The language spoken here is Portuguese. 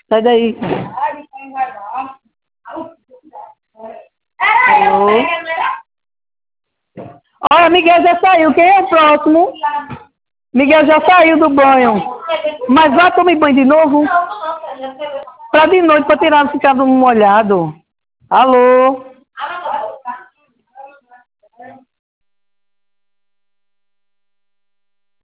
Sai daí. Alô? Olha, Miguel já saiu. Quem é o próximo? Miguel já saiu do banho. Mas vai tomar banho de novo? Pra de noite, pra tirar, ficar molhado. Alô?